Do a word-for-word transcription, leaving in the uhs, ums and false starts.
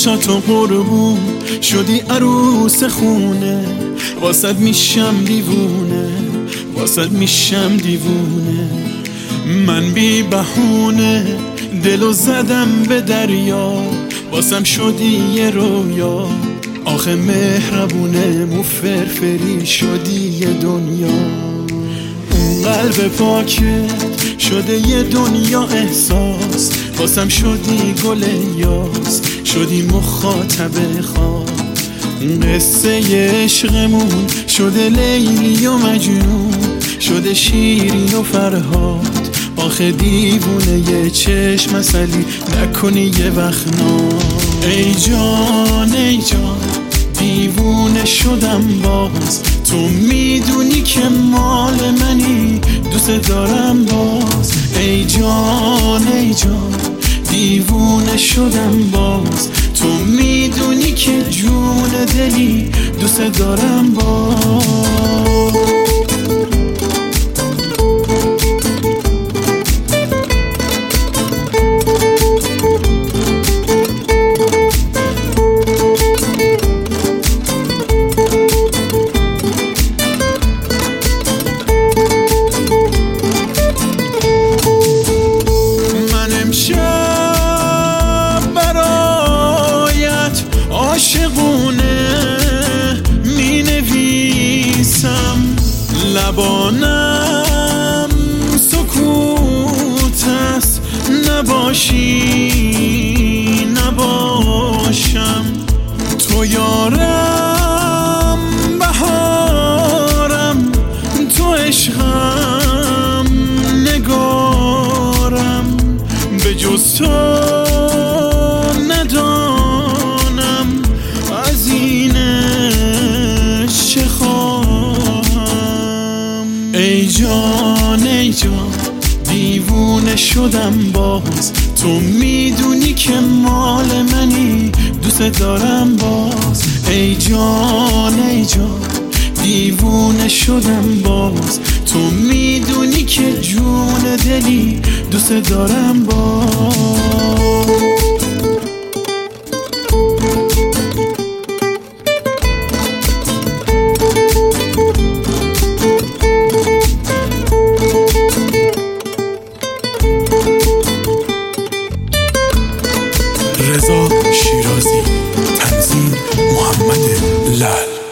چشاتو قربون شدی عروس خونه، واسد میشم دیوونه، واسد میشم دیوونه. من بی بهونه دلو زدم به دریا، واسم شدی یه رویا. آخه مهربونه مو فرفری شدی یه دنیا. اون قلب پاکت شده یه دنیا احساس، واسم شدی گل یاس، شدی مخاطب خواب. قصه عشقمون شده لیلی و مجنون، شده شیرین و فرهاد. آخه دیوونه یه چشم مسلی نکنی یه وقت نام. ای جان ای جان دیوونه شدم باز، تو میدونی که مال منی، دوست دارم باز. ای جان ای جان دیوونه شدم باز، تو میدونی که جون دلی، دوست دارم باز. عاشقونه می نویسم، لبانم سکوت است. نباشی نباشم، تو یارم بهارم، تو عشقم نگارم. به جز تو ندانم از اینش چه خواهم. ای جان ای جان دیوونه شدم باز، تو میدونی که مال منی، دوست دارم باز. ای جان ای جان دیوونه شدم باز، تو میدونی که جون دلی، دوست دارم باز. رضا شیرازی، تنظیم محمد لال.